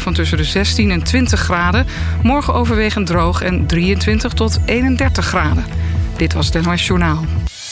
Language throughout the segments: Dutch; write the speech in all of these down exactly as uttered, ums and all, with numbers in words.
temperatuur van tussen de zestien en twintig graden. Morgen overwegend droog en drieëntwintig tot eenendertig graden. Dit was het N O S Journaal.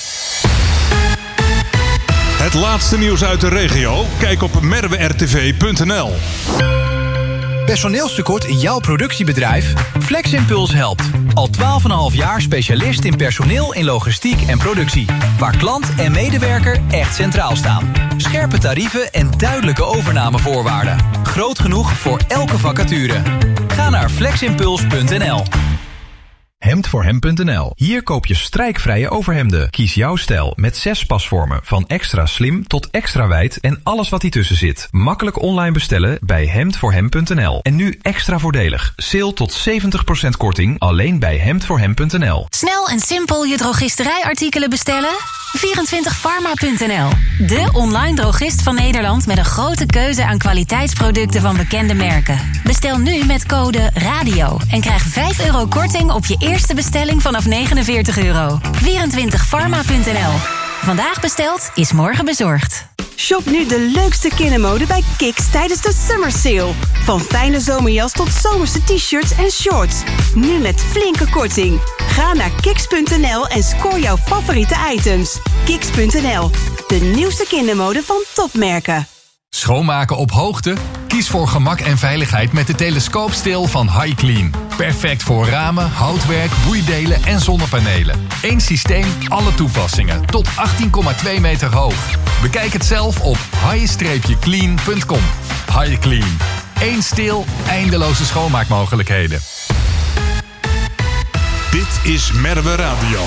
Het laatste nieuws uit de regio? Kijk op merwe r t v punt n l. Personeelstekort in jouw productiebedrijf? FlexImpuls helpt. Al twaalf komma vijf jaar specialist in personeel in logistiek en productie. Waar klant en medewerker echt centraal staan. Scherpe tarieven en duidelijke overnamevoorwaarden. Groot genoeg voor elke vacature. Ga naar fleximpuls punt n l. hemd voor hem punt n l. Hier koop je strijkvrije overhemden. Kies jouw stijl met zes pasvormen. Van extra slim tot extra wijd en alles wat ertussen zit. Makkelijk online bestellen bij hemd voor hem punt n l. En nu extra voordelig. Sale tot zeventig procent korting alleen bij hemd voor hem punt n l. Snel en simpel je drogisterijartikelen bestellen? vierentwintig pharma punt n l. De online drogist van Nederland met een grote keuze aan kwaliteitsproducten van bekende merken. Bestel nu met code RADIO en krijg vijf euro korting op je eerste bestelling vanaf negenenveertig euro. vierentwintig pharma punt n l. Vandaag besteld is morgen bezorgd. Shop nu de leukste kindermode bij Kiks tijdens de Summer Sale. Van fijne zomerjas tot zomerse t-shirts en shorts. Nu met flinke korting. Ga naar kiks punt n l en scoor jouw favoriete items. kiks punt n l, de nieuwste kindermode van topmerken. Schoonmaken op hoogte? Kies voor gemak en veiligheid met de telescoopsteel van HiClean. Perfect voor ramen, houtwerk, boeidelen en zonnepanelen. Eén systeem, alle toepassingen. Tot achttien komma twee meter hoog. Bekijk het zelf op hi clean punt com. HiClean. Eén steel, eindeloze schoonmaakmogelijkheden. Dit is Merwe Radio.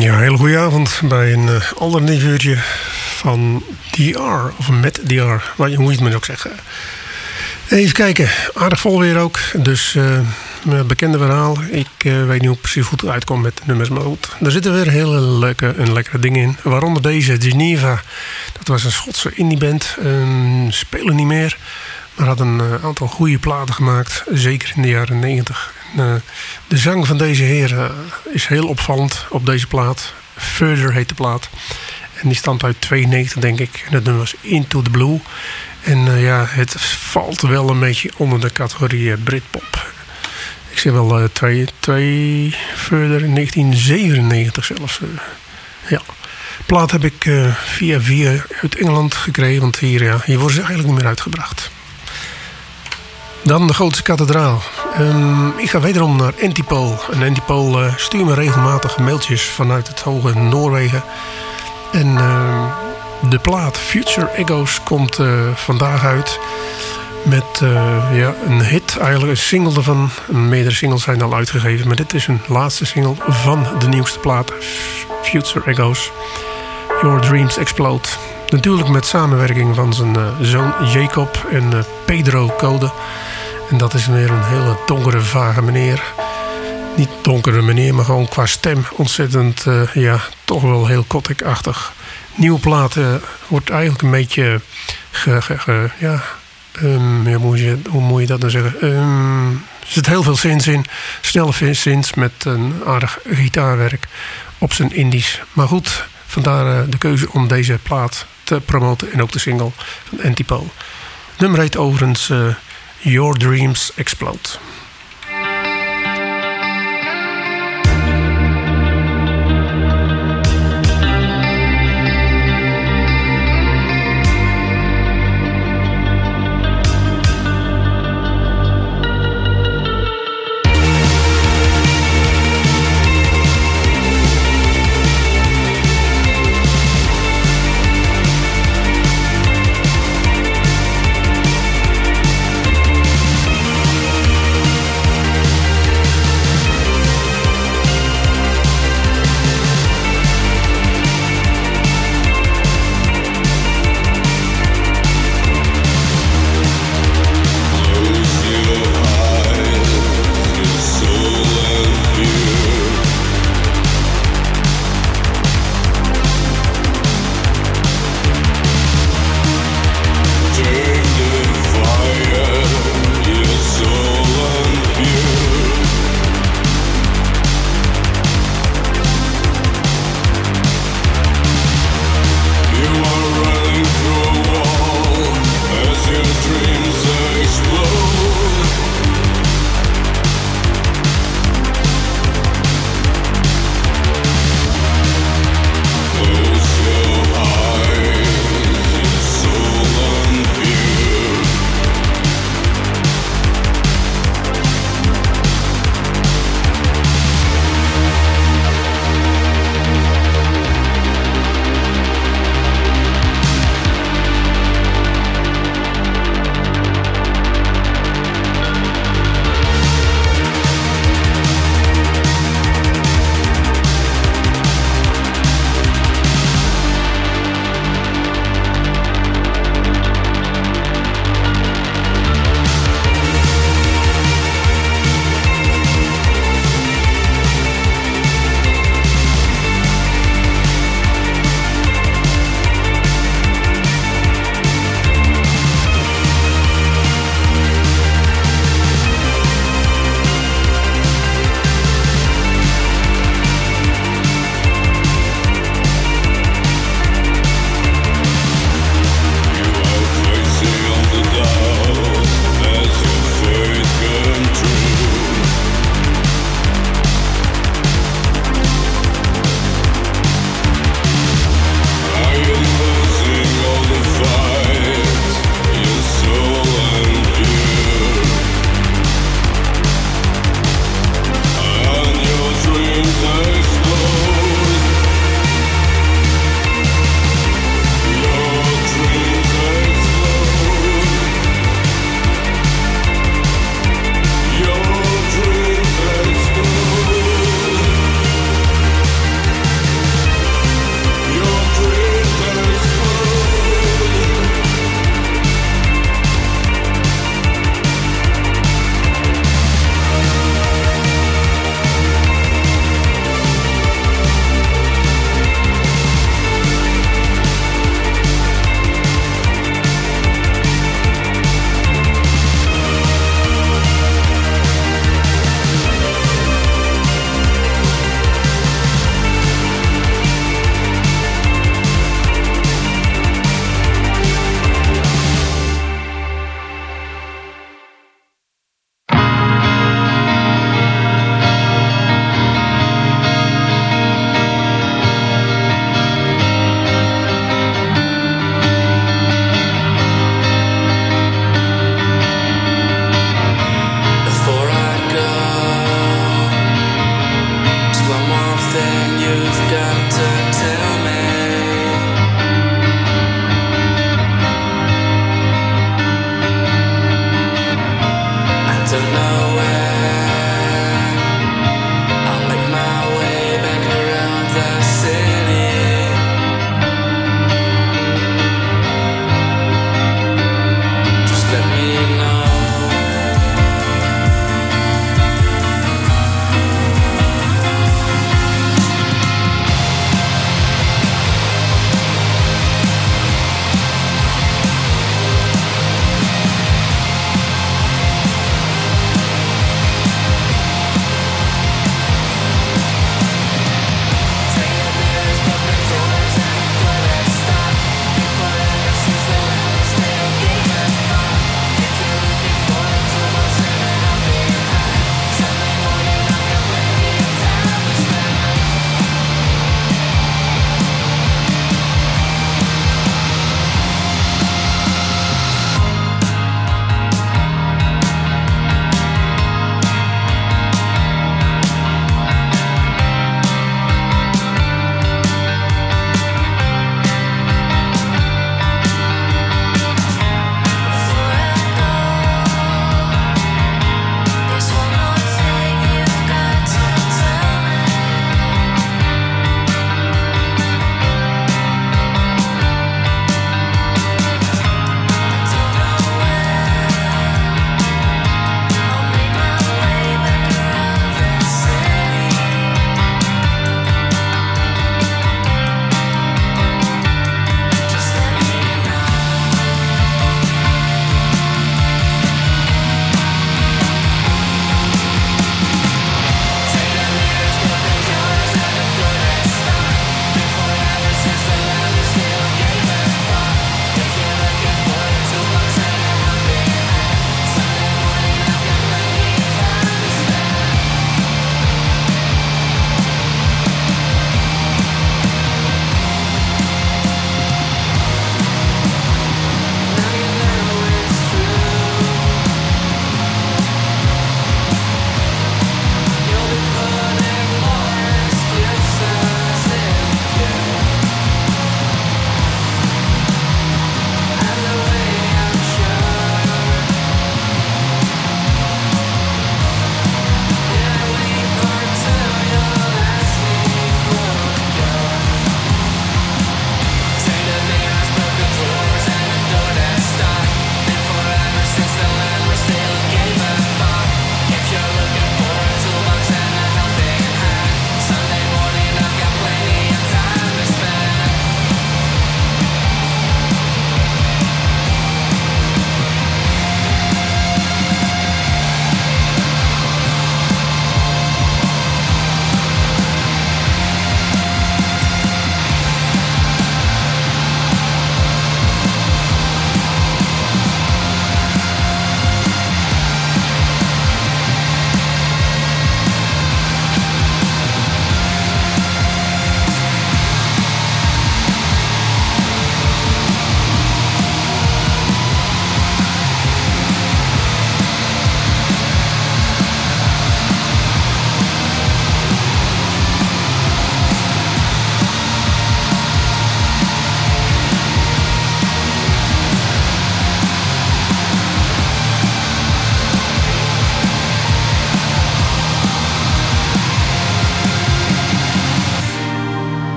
Ja, hele goede avond bij een uh, alternatief uurtje van D R, of met D R, hoe je het maar ook zeggen. Even kijken, aardig vol weer ook, dus uh, bekende verhaal. Ik uh, weet niet hoe precies goed het uitkomt met de nummers, maar goed. Er zitten weer hele leuke en lekkere dingen in, waaronder deze, Geneva. Dat was een Schotse indieband, um, spelen niet meer, maar had een uh, aantal goede platen gemaakt, zeker in de jaren negentig. Uh, de zang van deze heer uh, is heel opvallend op deze plaat. Further heet de plaat. En die stamt uit tweeënnegentig, denk ik. En het nummer was Into the Blue. En uh, ja, het valt wel een beetje onder de categorie uh, Britpop. Ik zeg wel uh, twee, twee Further in negentien zevenennegentig zelfs. Uh, ja. Plaat heb ik uh, via via uit Engeland gekregen. Want hier, ja, hier worden ze eigenlijk niet meer uitgebracht. Dan de Gotische kathedraal. Um, ik ga wederom naar Antipole. En Antipole uh, stuurt me regelmatig mailtjes vanuit het hoge Noorwegen. En uh, de plaat Future Echoes komt uh, vandaag uit. Met uh, ja, een hit, eigenlijk een single ervan. Meerdere singles zijn al uitgegeven. Maar dit is een laatste single van de nieuwste plaat. Future Echoes. Your Dreams Explode. Natuurlijk met samenwerking van zijn uh, zoon Jacob en uh, Pedro Code. En dat is weer een hele donkere, vage meneer. Niet donkere meneer, maar gewoon qua stem ontzettend, uh, ja, toch wel heel Gothic-achtig. Nieuwe plaat uh, wordt eigenlijk een beetje, ge, ge, ge, ja, um, ja hoe, je, hoe moet je dat nou zeggen? Um, er zit heel veel zins in, snelle zins met een aardig gitaarwerk op zijn indies. Maar goed, vandaar uh, de keuze om deze plaat te promoten en ook de single van Antipole. Nummer heet overigens uh, Your Dreams Explode. We'll be right back.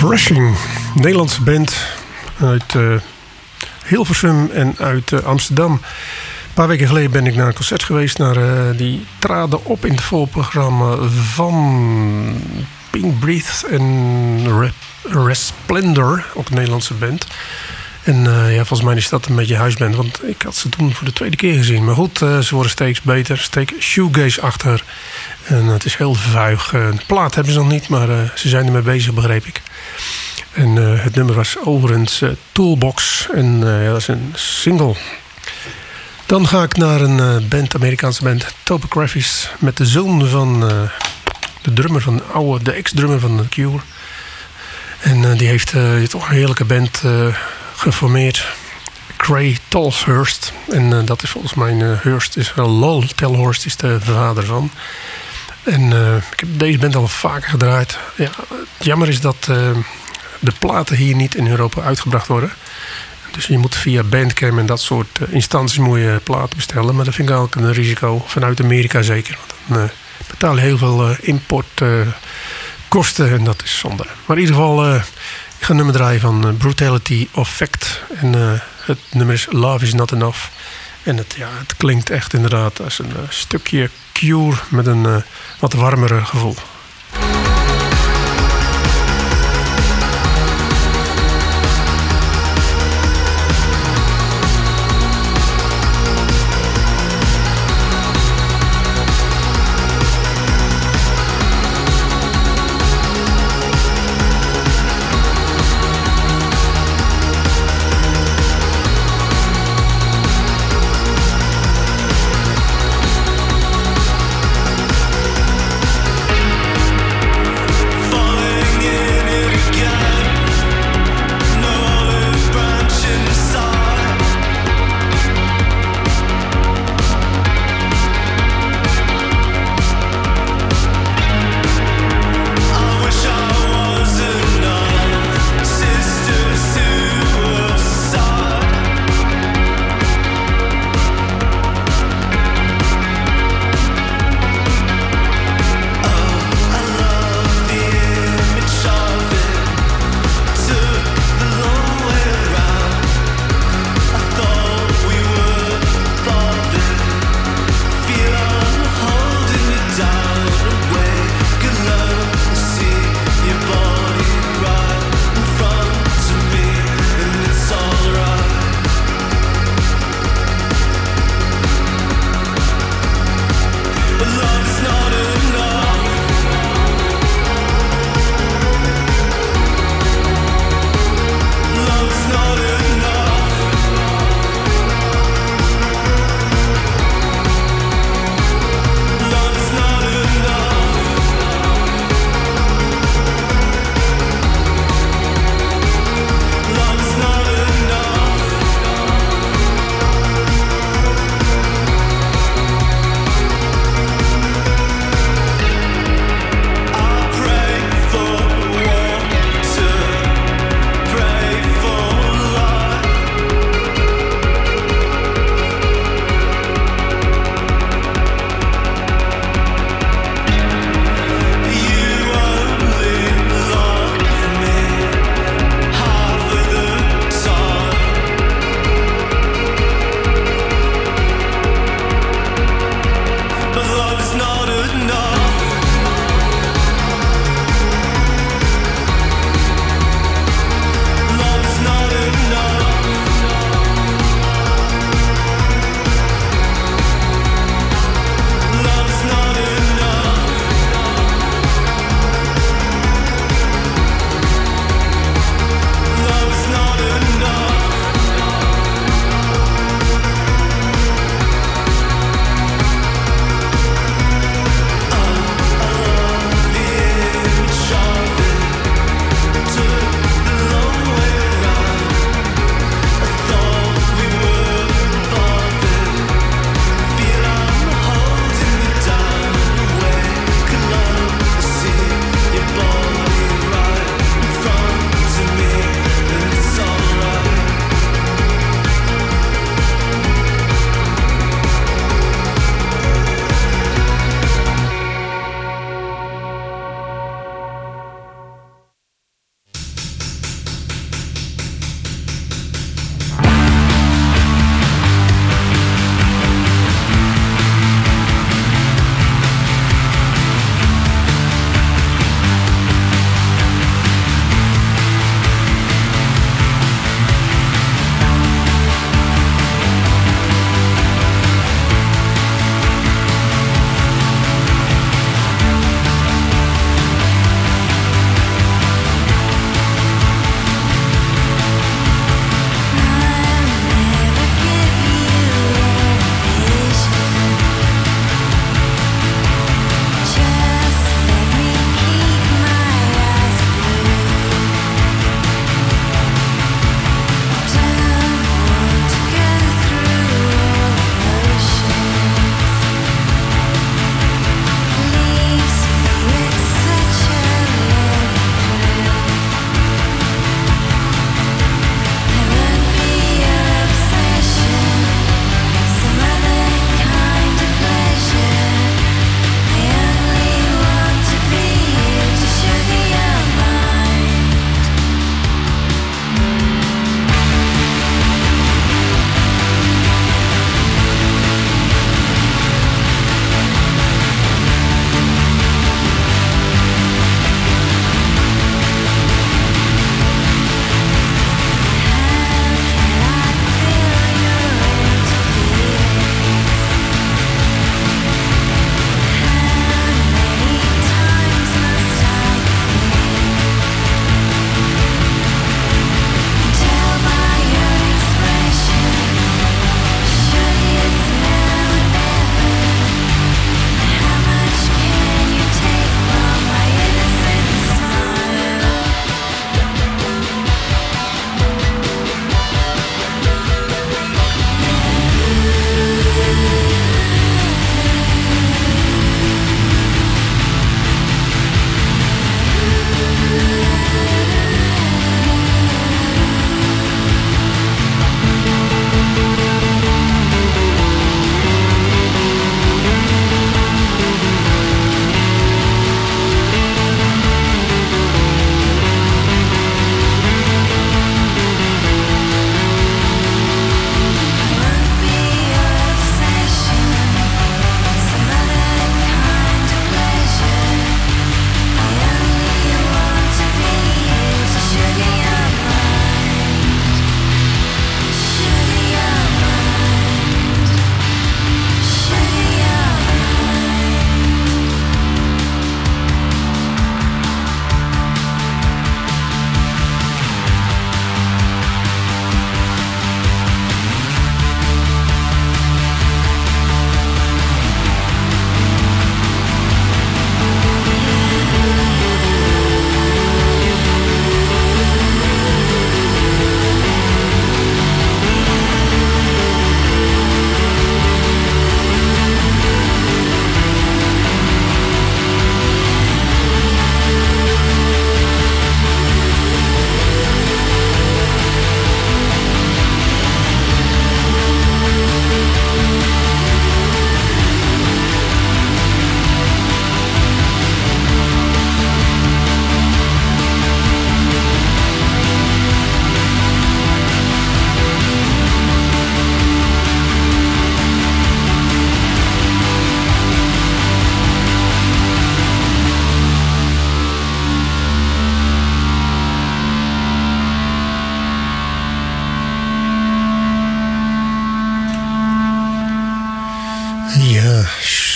Crashing, Nederlandse band uit uh, Hilversum en uit uh, Amsterdam. Een paar weken geleden ben ik naar een concert geweest. Naar, uh, die traden op in het voorprogramma van Pink Breath en Re- Resplendor, ook een Nederlandse band. En uh, ja, volgens mij is dat een beetje huisband, want ik had ze toen voor de tweede keer gezien. Maar goed, uh, ze worden steeds beter, steeds shoegaze achter. En uh, het is heel vuig. Uh, de plaat hebben ze nog niet, maar uh, ze zijn ermee bezig, begreep ik. En uh, het nummer was overigens uh, Toolbox. En uh, ja, dat is een single. Dan ga ik naar een uh, band, Amerikaanse band, Topographies. Met de zoon van uh, de drummer van de oude, de ex-drummer van The Cure. En uh, die heeft uh, toch een heerlijke band uh, geformeerd. Cray Tolhurst. En uh, dat is volgens mij, uh, Hurst is wel Lol Tolhurst is de vader van. En uh, ik heb deze band al vaker gedraaid. Ja, het jammer is dat uh, de platen hier niet in Europa uitgebracht worden. Dus je moet via Bandcamp en dat soort uh, instanties mooie platen bestellen. Maar dat vind ik eigenlijk een risico. Vanuit Amerika zeker. Want dan uh, betaal je heel veel uh, importkosten. Uh, en dat is zonde. Maar in ieder geval, uh, ik ga een nummer draaien van uh, Brutality of Fact. En uh, het nummer is Love is Not Enough. En het, ja, het klinkt echt inderdaad als een uh, stukje Cure met een uh, wat warmere gevoel.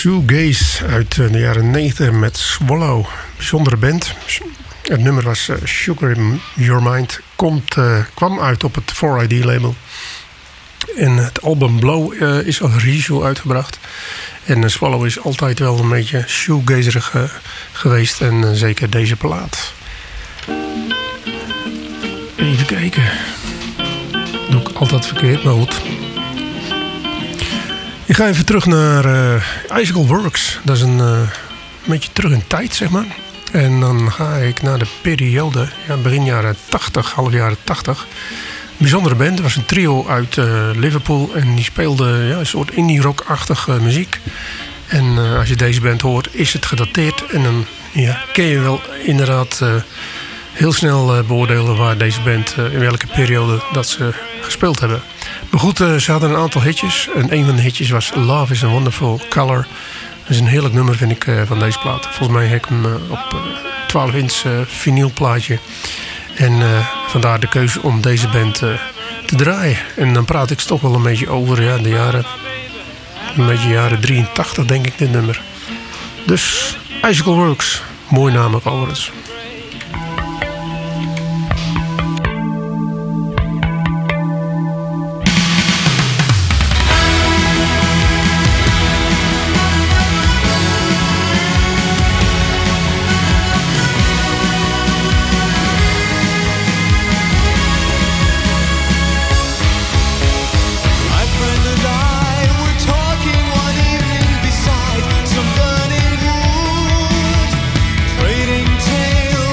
shoegaze uit de jaren negentig met Swallow. Bijzondere band. Het nummer was uh, Sugar in Your Mind. Komt, uh, kwam uit op het four I D label. En het album Blow uh, is als reissue uitgebracht. En uh, Swallow is altijd wel een beetje shoegazerig uh, geweest. En uh, zeker deze plaat. Even kijken. Doe ik altijd verkeerd, maar goed. Ik ga even terug naar uh, Icicle Works. Dat is een, uh, een beetje terug in tijd, zeg maar. En dan ga ik naar de periode, ja, begin jaren tachtig, half jaren tachtig. Een bijzondere band. Het was een trio uit uh, Liverpool. En die speelde ja, een soort indie rock-achtige muziek. En uh, als je deze band hoort, is het gedateerd. En dan ja, kun je wel inderdaad uh, heel snel uh, beoordelen waar deze band, uh, in welke periode dat ze gespeeld hebben. Maar goed, uh, ze hadden een aantal hitjes. En een van de hitjes was Love is a Wonderful Color. Dat is een heerlijk nummer, vind ik, uh, van deze plaat. Volgens mij heb ik hem uh, op uh, twaalf inch uh, vinylplaatje. En uh, vandaar de keuze om deze band uh, te draaien. En dan praat ik toch wel een beetje over ja, de jaren... Een beetje jaren drieëntachtig, denk ik, dit nummer. Dus, Icicle Works. Mooi naam ook overigens. Trading tales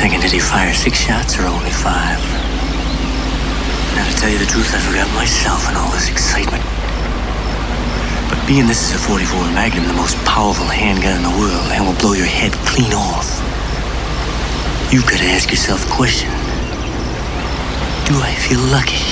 thinking, did he fire six shots or only five? Now, to tell you the truth, I forgot myself in all this excitement. But being this is a forty-four Magnum, the most powerful handgun in the world, and will blow your head clean off, you've got to ask yourself a question. Do I feel lucky?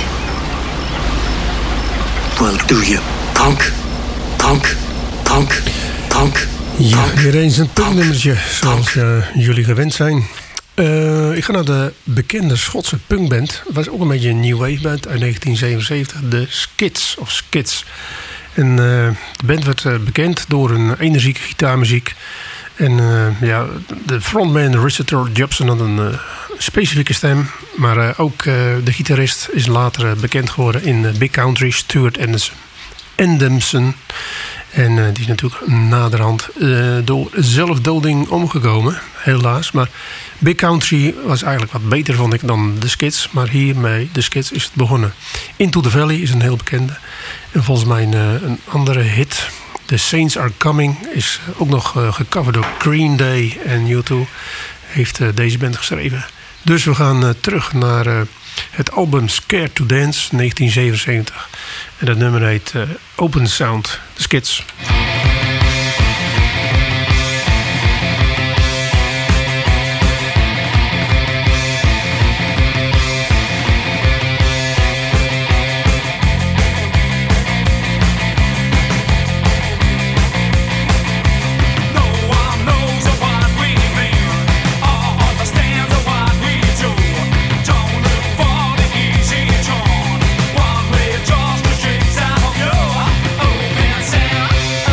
Well, do you, punk? Punk? Punk? Punk? Ja, weer eens een punknummertje, zoals uh, jullie gewend zijn. Uh, ik ga naar de bekende Schotse punkband. Het was ook een beetje een new wave band uit negentien zevenenzeventig. De Skids, of Skids. En uh, de band werd uh, bekend door een energieke gitaarmuziek. En uh, ja, de frontman Richard Jobson had een uh, specifieke stem. Maar uh, ook uh, de gitarist is later uh, bekend geworden in uh, Big Country, Stuart Endemson. En uh, die is natuurlijk naderhand uh, door zelfdoding omgekomen, helaas. Maar Big Country was eigenlijk wat beter, vond ik, dan de Skids. Maar hiermee, de Skids, is het begonnen. Into the Valley is een heel bekende. En volgens mij een, uh, een andere hit, The Saints Are Coming, is ook nog uh, gecoverd door Green Day. En U twee heeft uh, deze band geschreven. Dus we gaan uh, terug naar uh, het album Scared to Dance, negentien zevenenzeventig. En dat nummer heet uh, Open Sound, de Skids. Open sound.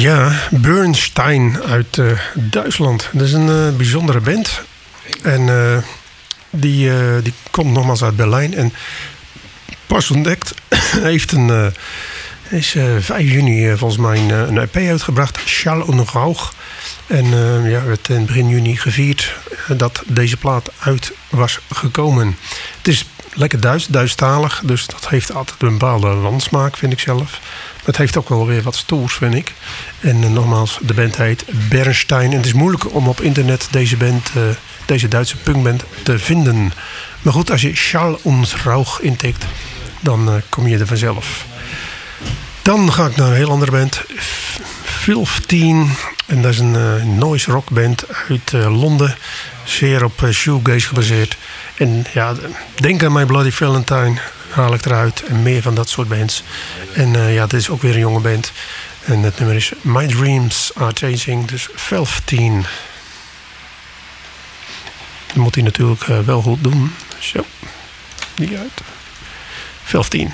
Ja, Bernstein uit uh, Duitsland. Dat is een uh, bijzondere band. En uh, die, uh, die komt nogmaals uit Berlijn. En pas ontdekt heeft een... Uh, is uh, vijf juni uh, volgens mij een, een E P uitgebracht. Schall und Rauch. En uh, ja, werd in begin juni gevierd uh, dat deze plaat uit was gekomen. Het is lekker Duits, Duitsstalig. Dus dat heeft altijd een bepaalde landsmaak, vind ik zelf. Het heeft ook wel weer wat stoers, vind ik. En uh, nogmaals, de band heet Bernstein. En het is moeilijk om op internet deze band, uh, deze Duitse punkband te vinden. Maar goed, als je Schall und Rauch intikt, dan uh, kom je er vanzelf. Dan ga ik naar een heel andere band. vijftien. En dat is een uh, noise rock band uit uh, Londen. Zeer op uh, shoegaze gebaseerd. En ja, denk aan My Bloody Valentine. Haal ik eruit. En meer van dat soort bands. En uh, ja, dit is ook weer een jonge band. En het nummer is My Dreams Are Changing. Dus vijftien. Dat moet hij natuurlijk uh, wel goed doen. Zo. Die uit. vijftien.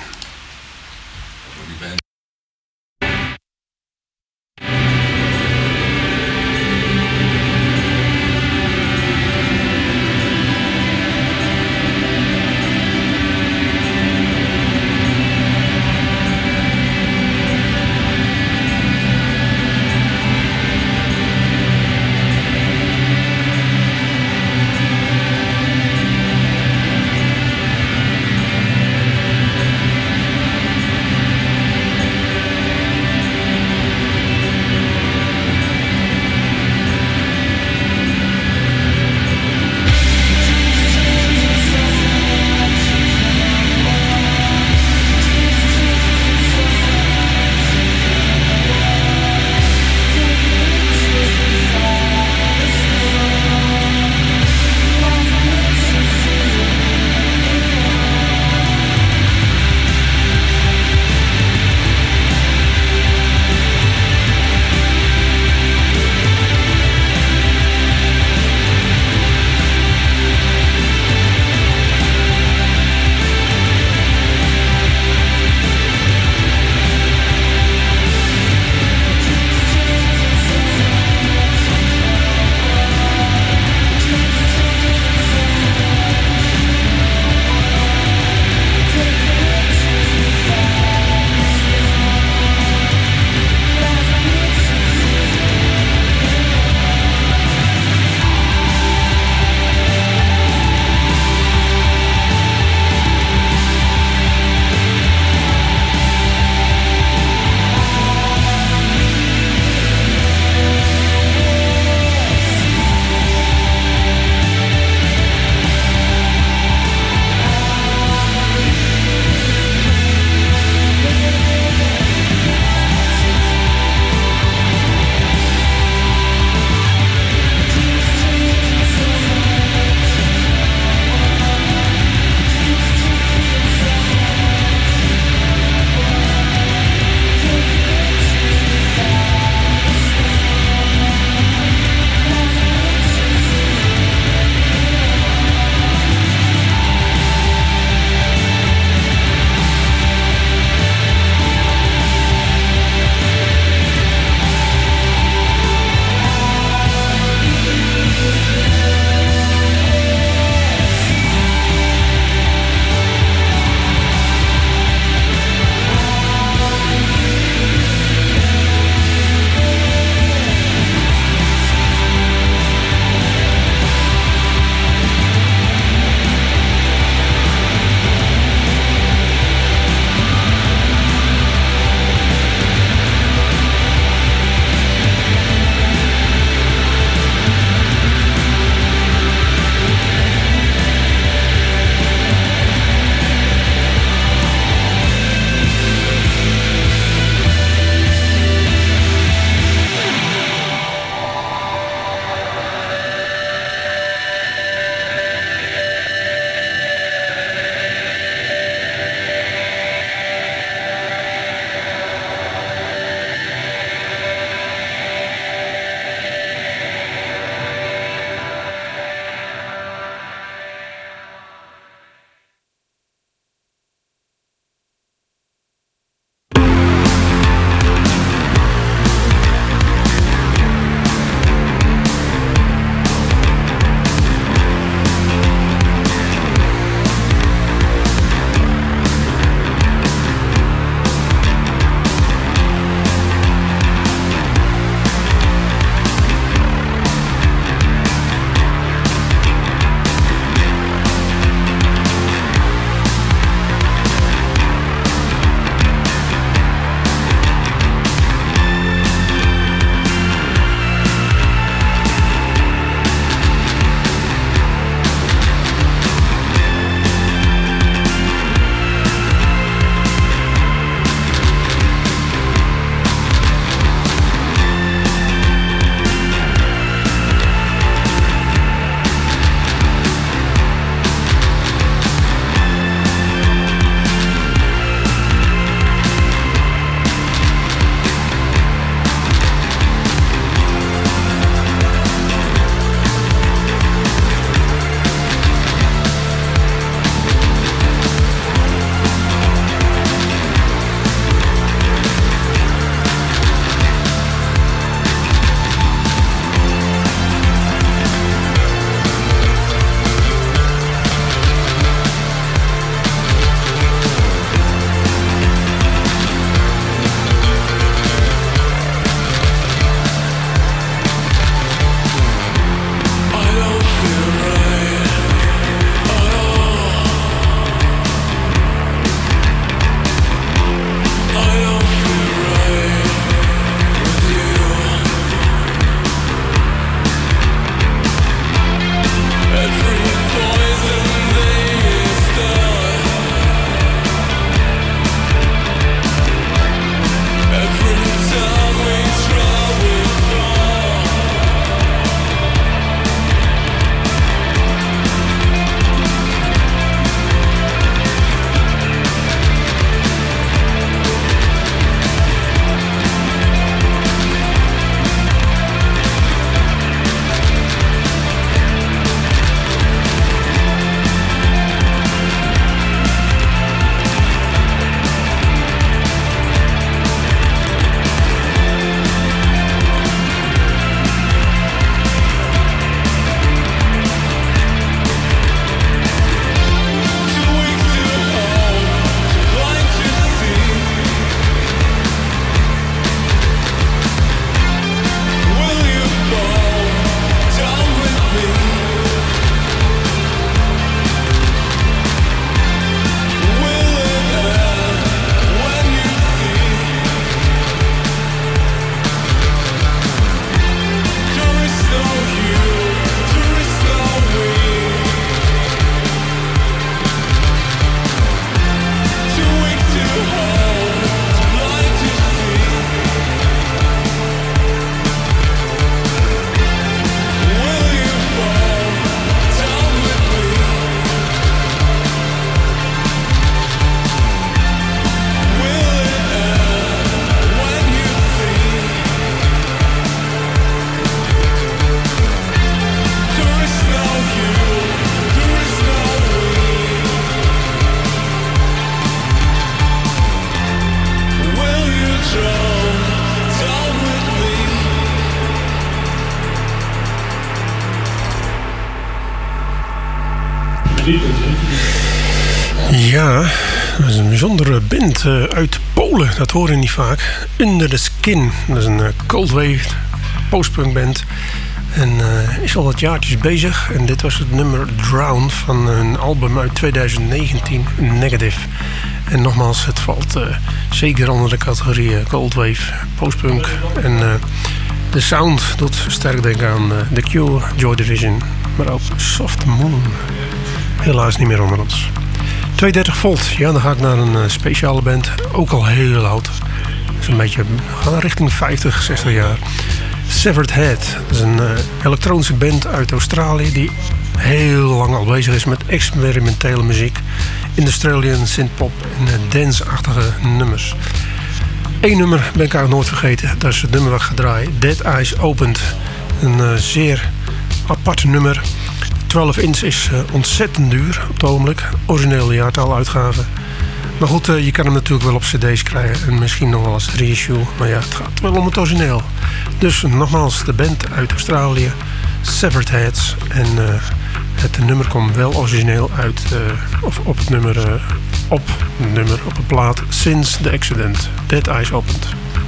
Ja, dat is een bijzondere band uh, uit Polen. Dat hoor je niet vaak. Under the Skin. Dat is een uh, cold wave postpunk band. En uh, is al wat jaartjes bezig. En dit was het nummer Drown van hun album uit twintig negentien, Negative. En nogmaals, het valt uh, zeker onder de categorie uh, cold wave postpunk. En uh, de sound doet sterk denken aan uh, The Cure, Joy Division. Maar ook Soft Moon. Helaas niet meer onder ons. tweehonderddertig volt, ja, dan ga ik naar een uh, speciale band. Ook al heel oud. Dat is een beetje, gaan richting vijftig, zestig jaar. Severed Head. Dat is een uh, elektronische band uit Australië die heel lang al bezig is met experimentele muziek. Industrial synthpop en uh, dance-achtige nummers. Eén nummer ben ik eigenlijk nooit vergeten. Dat is het nummer wat ik ga draaien. Dead Eyes Opened. Een uh, zeer apart nummer. twaalf inch is uh, ontzettend duur op het ogenblik. Originele jaartaluitgave. Maar goed, uh, je kan hem natuurlijk wel op cd's krijgen. En misschien nog wel als reissue. Maar ja, het gaat wel om het origineel. Dus nogmaals, de band uit Australië. Severed Heads. En uh, het nummer komt wel origineel uit. Uh, of op het nummer. Uh, op het nummer, op een plaat. Since the Accident. Dead Eyes Opened.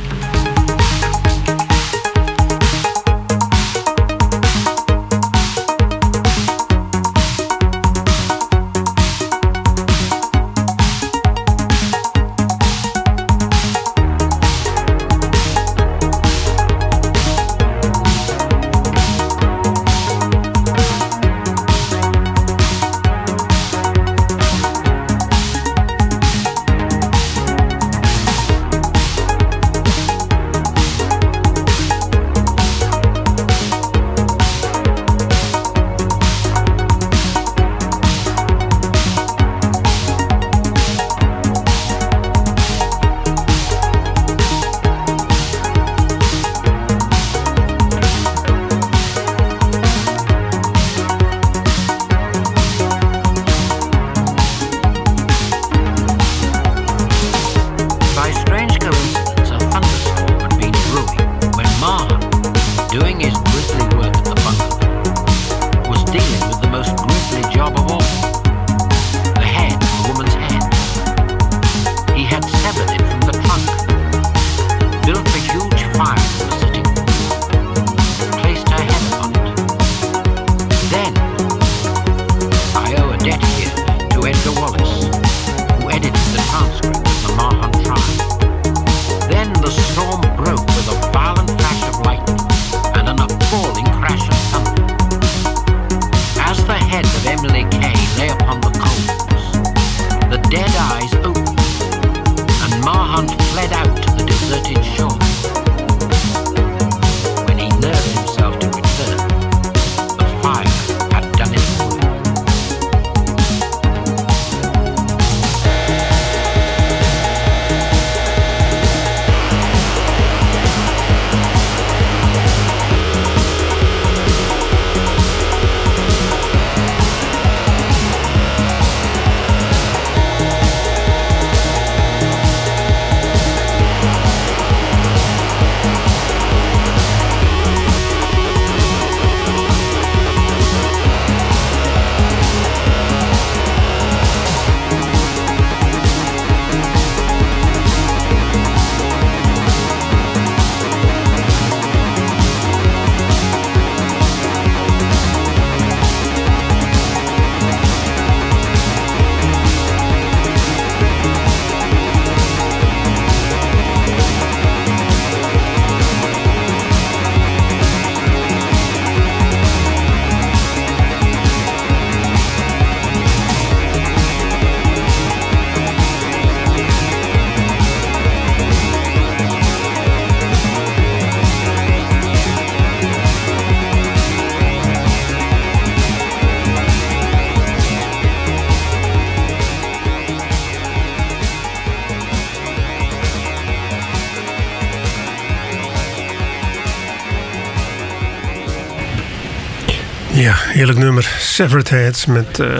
Ja, heerlijk nummer. Severed Heads met uh,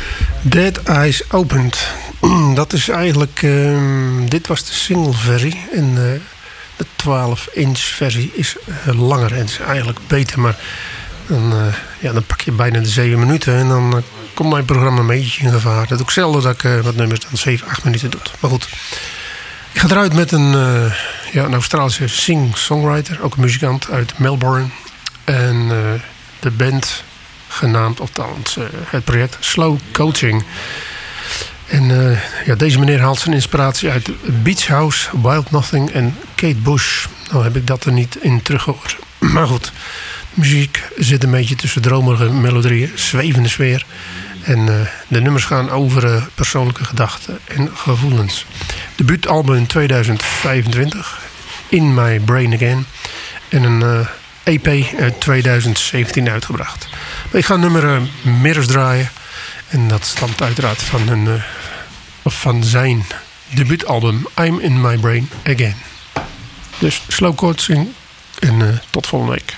Dead Eyes Opened. Dat is eigenlijk... Uh, dit was de single versie. En uh, de twaalf inch versie is uh, langer. En is eigenlijk beter. Maar dan, uh, ja, dan pak je bijna de zeven minuten. En dan uh, komt mijn programma een beetje in gevaar. Dat doe ik zelden dat ik uh, wat nummers dan zeven, acht minuten doe. Maar goed. Ik ga eruit met een, uh, ja, een Australische sing-songwriter. Ook een muzikant uit Melbourne. En uh, de band genaamd, of althans uh, het project Slow Coaching. En uh, ja, deze meneer haalt zijn inspiratie uit Beach House, Wild Nothing en Kate Bush. Nou heb ik dat er niet in teruggehoord. Maar goed, de muziek zit een beetje tussen dromerige melodieën, zwevende sfeer. En uh, de nummers gaan over uh, persoonlijke gedachten en gevoelens. Debuutalbum in tweeduizend vijfentwintig, In My Brain Again. En een uh, E P uit tweeduizend zeventien uitgebracht. Maar ik ga nummer uh, Mirrors draaien. En dat stamt uiteraard van, een, uh, van zijn debuutalbum I'm In My Brain Again. Dus slow coaching en uh, tot volgende week.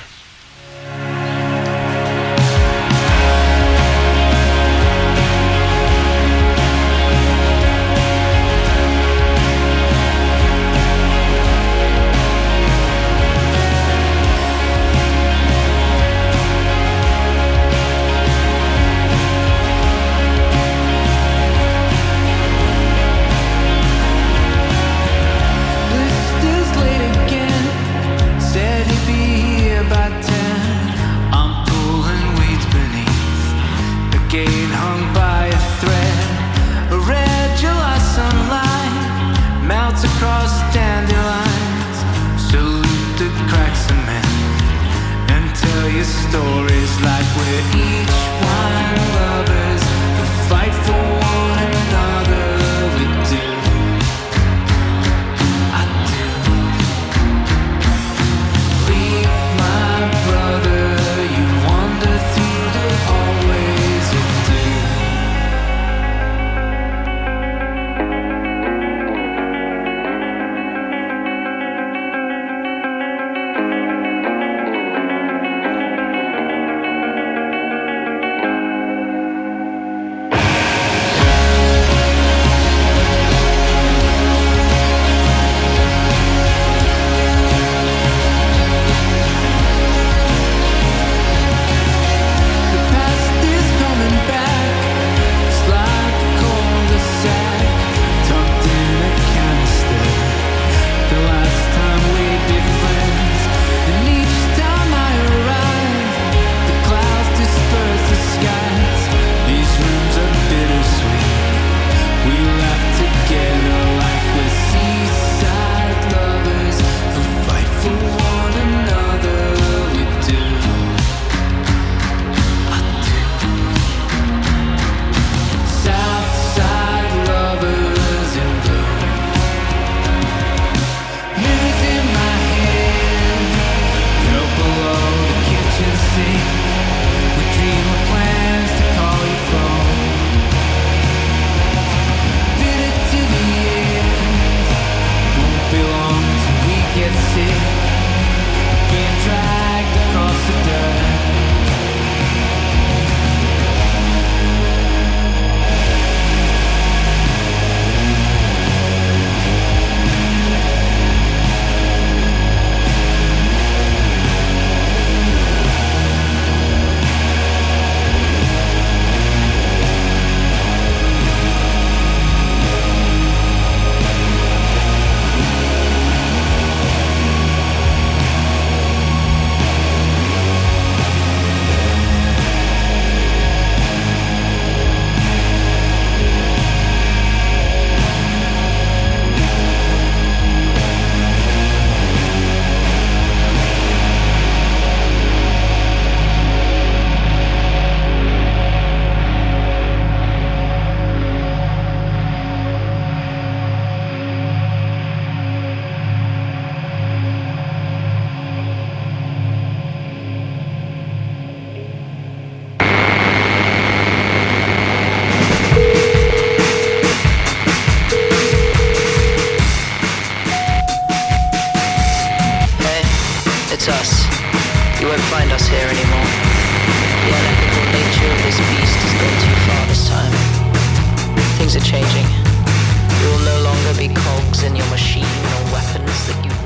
Things are changing. You will no longer be cogs in your machine or weapons that you